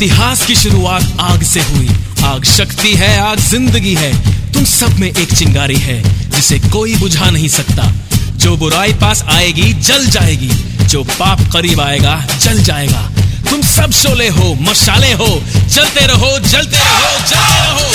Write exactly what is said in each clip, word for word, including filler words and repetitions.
इतिहास की शुरुआत आग से हुई। आग शक्ति है, आग जिंदगी है। तुम सब में एक चिंगारी है जिसे कोई बुझा नहीं सकता। जो बुराई पास आएगी जल जाएगी, जो पाप करीब आएगा जल जाएगा। तुम सब शोले हो, मशाले हो, जलते रहो जलते रहो जलते रहो।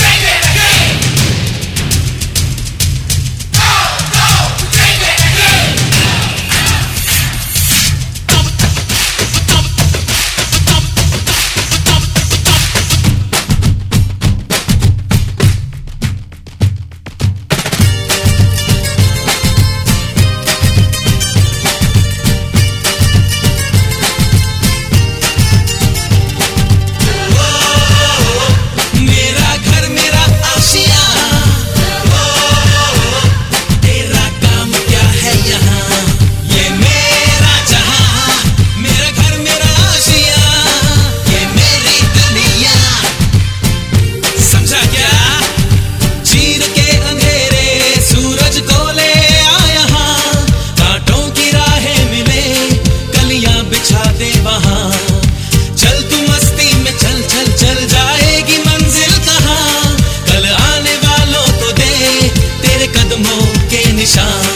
चल तू मस्ती में चल चल चल जाएगी मंजिल कहाँ। कल आने वालों को दे तेरे कदमों के निशान।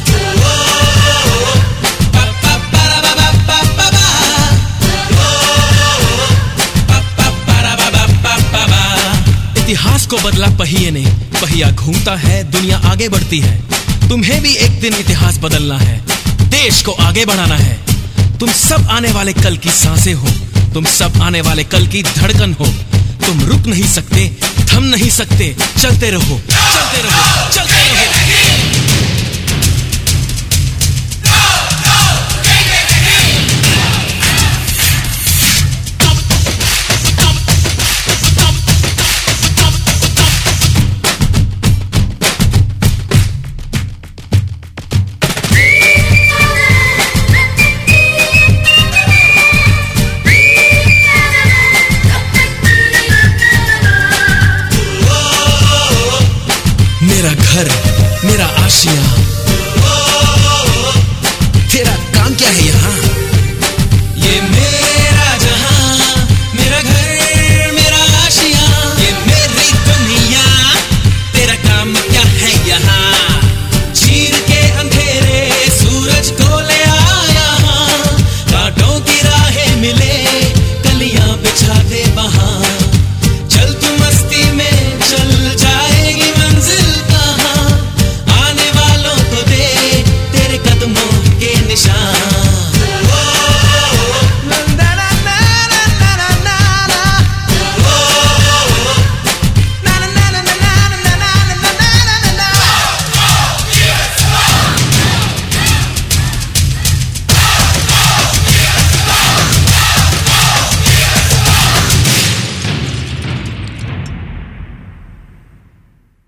इतिहास को बदला पहिए ने, पहिया घूमता है, दुनिया आगे बढ़ती है। तुम्हें भी एक दिन इतिहास बदलना है, देश को आगे बढ़ाना है। तुम सब आने वाले कल की सांसें हो, तुम सब आने वाले कल की धड़कन हो। तुम रुक नहीं सकते, थम नहीं सकते, चलते रहो चलते रहो चलते रहो। मेरा घर, मेरा आशियां, तेरा काम क्या है यहाँ?